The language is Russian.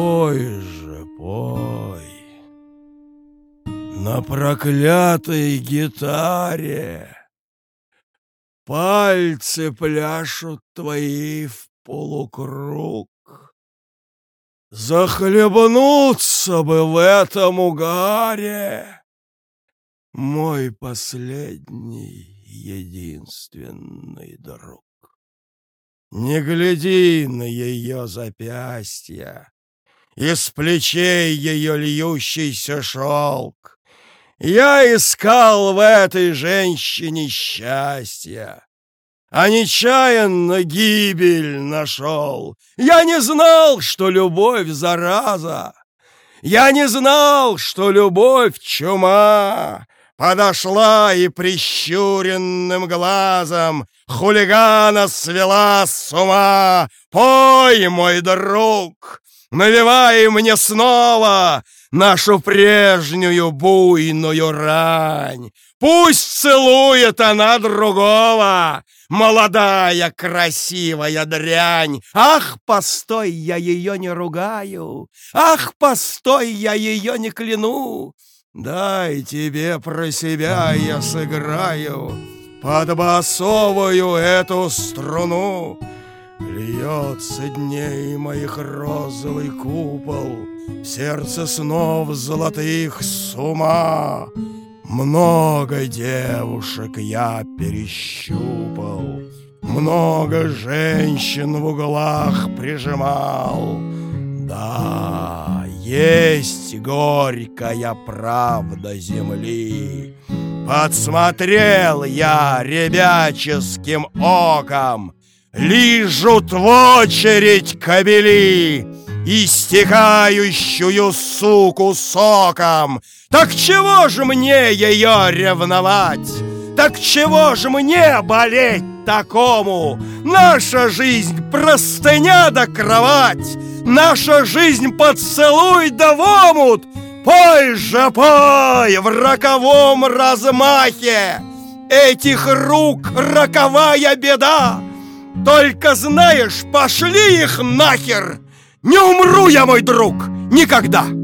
Пой же, пой. На проклятой гитаре пальцы пляшут твои в полукруг. Захлебнуться бы в этом угаре, мой последний, единственный друг. Не гляди на ее запястья, из плечей ее льющийся шелк. Я искал в этой женщине счастья, а нечаянно гибель нашел. Я не знал, что любовь зараза. Я не знал, что любовь чума. Подошла и прищуренным глазом хулигана свела с ума. Пой, мой друг, навевай мне снова нашу прежнюю буйную рань. Пусть целует она другого, молодая красивая дрянь. Ах, постой, я ее не ругаю, ах, постой, я ее не кляну. Дай тебе про себя я сыграю под басовую эту струну. Льется дней моих розовый купол, в сердце снов золотых с ума. Много девушек я перещупал, много женщин в углах прижимал. Да, есть горькая правда земли. Подсмотрел я ребяческим оком, лижут в очередь кобели истекающую суку соком. Так чего же мне ее ревновать? Так чего же мне болеть такому? Наша жизнь простыня да кровать, наша жизнь поцелуй да в омут. Пой же, пой в роковом размахе, этих рук роковая беда. Только знаешь, пошли их нахер, не умру я, мой друг, никогда.